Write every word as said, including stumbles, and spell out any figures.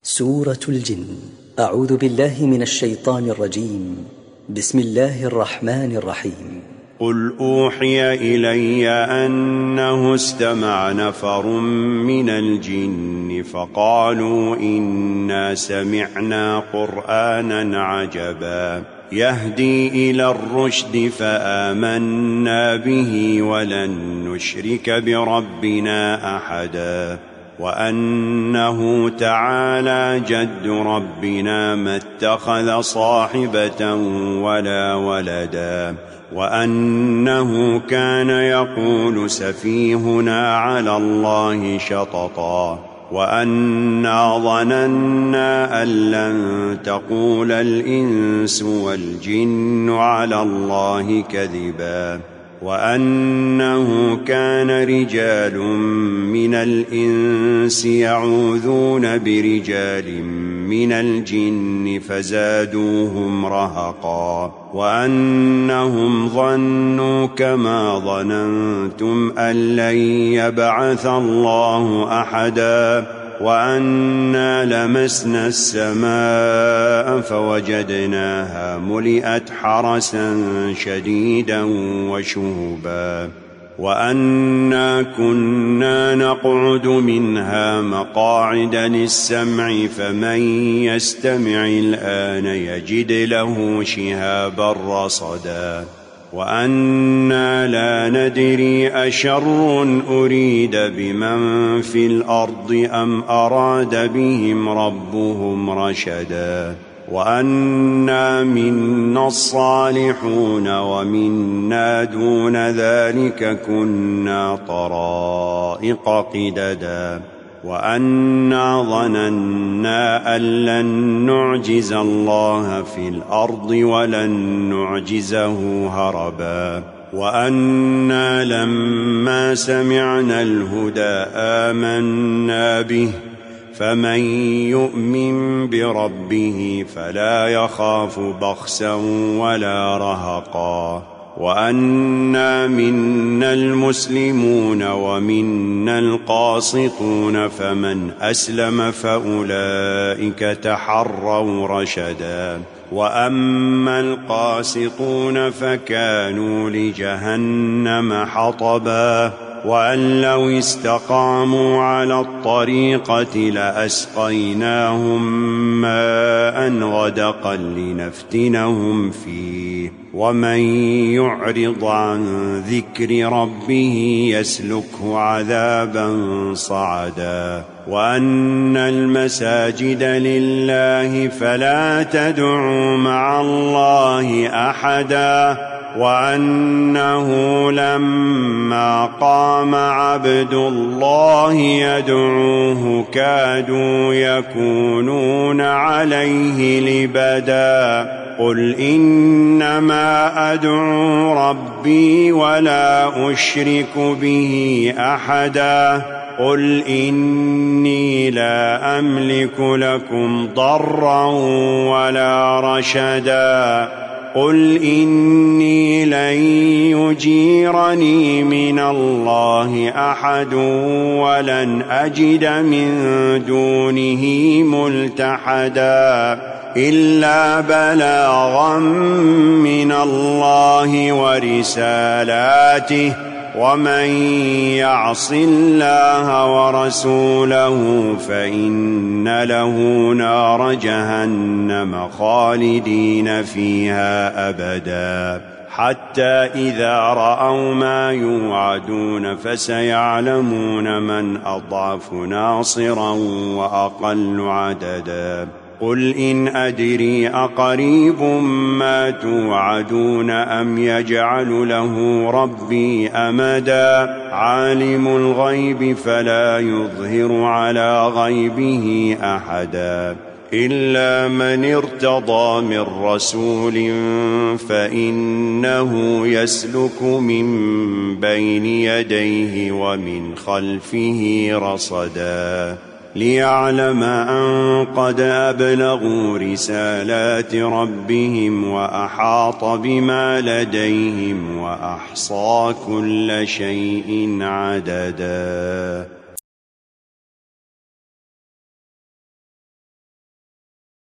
سورة الجن. أعوذ بالله من الشيطان الرجيم. بسم الله الرحمن الرحيم. قل أوحي إلي أنه استمع نفر من الجن فقالوا إنا سمعنا قرآنا عجبا يهدي إلى الرشد فآمنا به ولن نشرك بربنا أحدا وأنه تعالى جد ربنا ما اتخذ صاحبة ولا ولدا وأنه كان يقول سفيهنا على الله شططا وأنا ظننا أن لن تقول الإنس والجن على الله كذبا وأنه كان رجال من الإنس يعوذون برجال من الجن فزادوهم رهقا وأنهم ظنوا كما ظننتم أن لن يبعث الله أحدا وأنا لمسنا السماء فوجدناها ملئت حرسا شديدا وشهبا وأنا كنا نقعد منها مقاعد للسمع فمن يستمع الآن يجد له شهابا رصدا وأنا لا ندري أشر أريد بمن في الأرض أم أراد بهم ربهم رشدا وأنا منا الصالحون ومنا دون ذلك كنا طرائق قددا وأنا ظننا أن لن نعجز الله في الأرض ولن نعجزه هربا وأنا لما سمعنا الهدى آمنا به فمن يؤمن بربه فلا يخاف بخسا ولا رهقا وأنا منا المسلمون ومنا القاسطون فمن أسلم فأولئك تحروا رشدا وأما القاسطون فكانوا لجهنم حطبا وأن لو استقاموا على الطريقة لأسقيناهم ماء غدقا لنفتنهم فيه ومن يعرض عن ذكر ربه يسلكه عذابا صعدا وأن المساجد لله فلا تدعوا مع الله أحدا وأنه لما قام عبد الله يدعوه كادوا يكونون عليه لبدا قل إنما أدعو ربي ولا أشرك به أحدا قل إني لا أملك لكم ضرا ولا رشدا قل إني لن يجيرني من الله أحد ولن أجد من دونه ملتحدا إلا بلاغا من الله ورسالاته ومن يعص الله ورسوله فإن له نار جهنم خالدين فيها أبدا حتى إذا رأوا ما يوعدون فسيعلمون من أضعف ناصرا وأقل عددا قل إن أدري أقريب ما توعدون أم يجعل له ربي أمدا عالم الغيب فلا يظهر على غيبه أحدا إلا من ارتضى من رسول فإنه يسلك من بين يديه ومن خلفه رصدا ليعلم أن قد أبلغوا رسالات ربهم وأحاط بما لديهم وأحصى كل شيء عددا.